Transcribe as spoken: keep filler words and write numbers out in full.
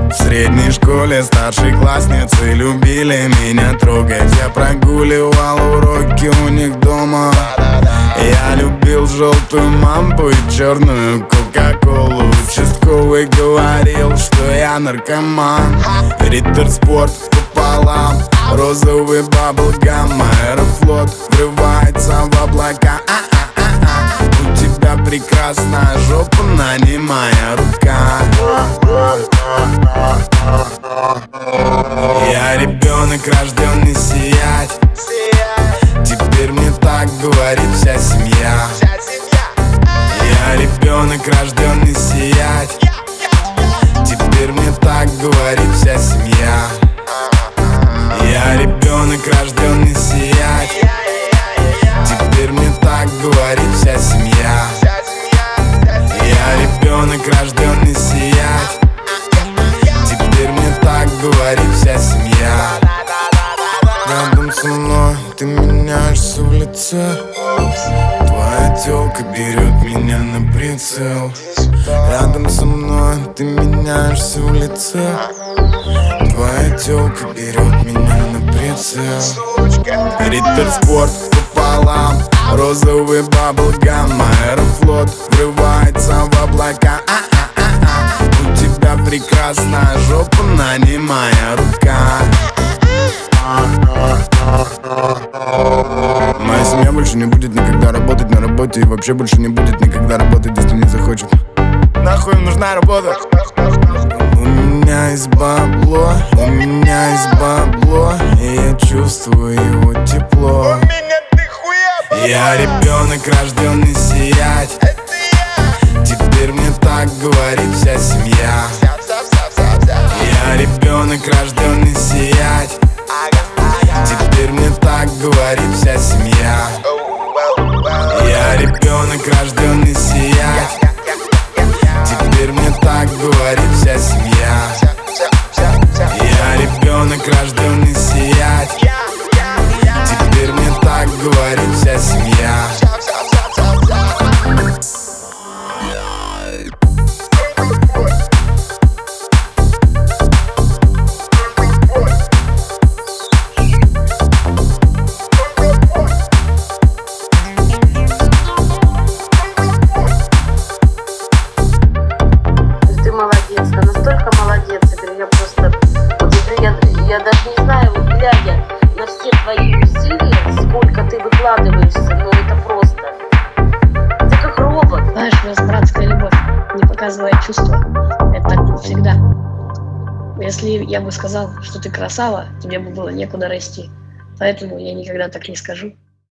В средней школе старшеклассницы любили меня трогать. Я прогуливал уроки у них дома. Я любил желтую мамбу и черную кока-колу. Участковый говорил, что я наркоман. Риттер Спорт пополам, розовый баблгам. Аэрофлот врывается в облака. У тебя прекрасная жопа, на ней моя рука. Я ребенок, рожденный сиять. Теперь мне так говорит вся семья. Я ребенок, рожденный сиять. Теперь мне так говорит вся семья. Я ребенок, рожденный сиять. Теперь мне так говорит вся семья. Я ребенок, рожденный сиять. Теперь мне так говорит вся семья. Рядом со мной ты меняешься в лице. Твоя тёлка берет меня на прицел. Рядом со мной ты меняешься в лице. Твоя тёлка берет меня на прицел. Риттер Спорт пополам, розовый баблгам. Аэрофлот врывается в облака. У тебя прекрасная жопа, на ней моя рука. Моя семья больше не будет никогда работать на работе. И вообще больше не будет никогда работать, если не захочет. Нахуй им нужна работа. У меня есть бабло, у меня есть бабло, и я чувствую его тепло. Я ребенок, рожденный сиять. Теперь мне так говорит вся семья. Я ребенок, рожденный сиять. Теперь мне так говорит вся семья. Я ребенок, рожденный сиять. Теперь мне так говорит вся семья. Я ребенок, рожденный сиять. Теперь мне так говорит вся семья. Молодец, ты настолько молодец, я говорю, я просто, вот я, я даже не знаю, вот глядя на все твои усилия, сколько ты выкладываешься, ну это просто, ты как робот. Знаешь, у нас братская любовь, не показывая чувства, это так будет всегда. Если я бы сказал, что ты красава, тебе бы было некуда расти, поэтому я никогда так не скажу.